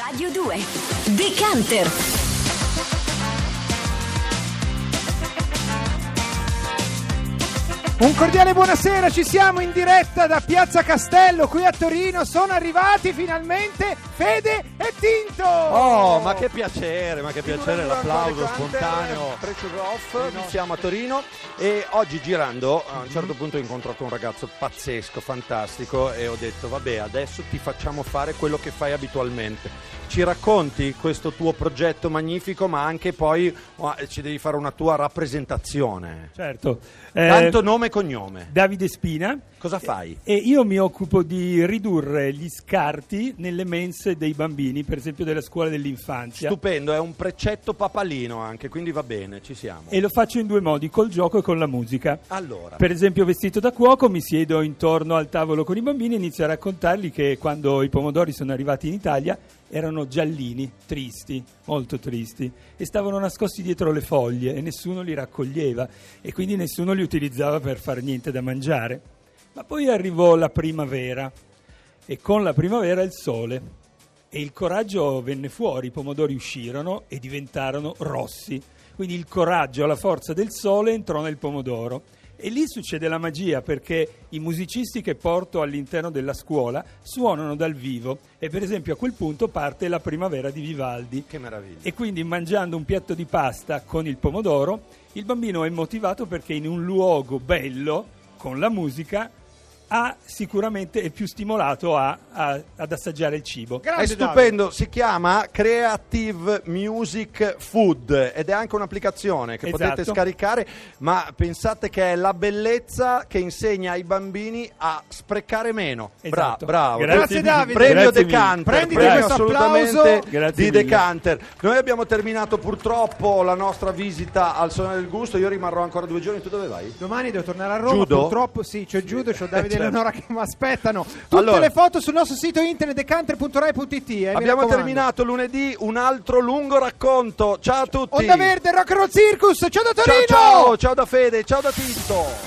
Radio 2 Decanter. Un cordiale buonasera, ci siamo in diretta da Piazza Castello qui a Torino. Sono arrivati finalmente Fede e Tinto. Oh, ma che piacere, l'applauso spontaneo. Siamo a Torino e oggi girando a un certo punto ho incontrato un ragazzo pazzesco, fantastico, e ho detto vabbè, adesso ti facciamo fare quello che fai abitualmente. Ci racconti questo tuo progetto magnifico, ma anche poi ci devi fare una tua rappresentazione. Certo. Tanto nome e cognome. Davide Spina. Cosa fai? E io mi occupo di ridurre gli scarti nelle mense dei bambini, per esempio della scuola dell'infanzia. Stupendo, è un precetto papalino anche, quindi va bene, ci siamo. E lo faccio in due modi, col gioco e con la musica. Allora. Per esempio, vestito da cuoco, mi siedo intorno al tavolo con i bambini e inizio a raccontargli che quando i pomodori sono arrivati in Italia erano giallini, tristi, molto tristi, e stavano nascosti dietro le foglie e nessuno li raccoglieva e quindi nessuno li utilizzava per far niente da mangiare. Ma poi arrivò la primavera e con la primavera il sole e il coraggio venne fuori, i pomodori uscirono e diventarono rossi. Quindi il coraggio, la forza del sole entrò nel pomodoro. E lì succede la magia, perché i musicisti che porto all'interno della scuola suonano dal vivo e per esempio a quel punto parte La primavera di Vivaldi. Che meraviglia. E quindi mangiando un piatto di pasta con il pomodoro il bambino è motivato perché in un luogo bello con la musica sicuramente è più stimolato ad assaggiare il cibo. Grande, è stupendo, Davide. Si chiama Creative Music Food ed è anche un'applicazione che potete scaricare, ma pensate che è la bellezza che insegna ai bambini a sprecare meno. Esatto. Bravo. Grazie Davide. Premio Grazie Decanter. Prenditi Premio questo assolutamente applauso. Grazie di mille. Decanter. Noi abbiamo terminato purtroppo la nostra visita al Salone del Gusto, io rimarrò ancora 2 giorni. Tu dove vai? Domani devo tornare a Roma. Judo? Purtroppo sì, c'ho judo, c'ho Davide e Eleonora che mi aspettano. Tutte Allora, le foto sul nostro sito internet decanter.rai.it. Abbiamo terminato lunedì un altro lungo racconto. Ciao a tutti. Onda Verde, Rock and Roll Circus. Ciao da Torino. Ciao da Fede, ciao da Tinto.